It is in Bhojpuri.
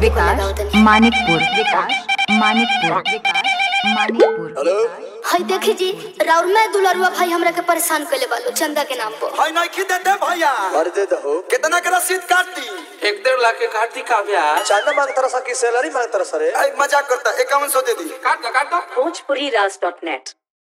विकास मानिकपुर हेलो हाय देखी जी राउर में दुलरुआ भाई हमरा के परेशान कइले बालो चंदा के नाम पर। हाय नहीं खी दे भैया अरे दे दो कितना का रसीद काट दी 1.5 लाख के काट दी का ब्याज चांदा मांगता रहा की सैलरी मांगता रहा सर मजाक करता 5100 दे दी काट दो Bhojpuri Ras.net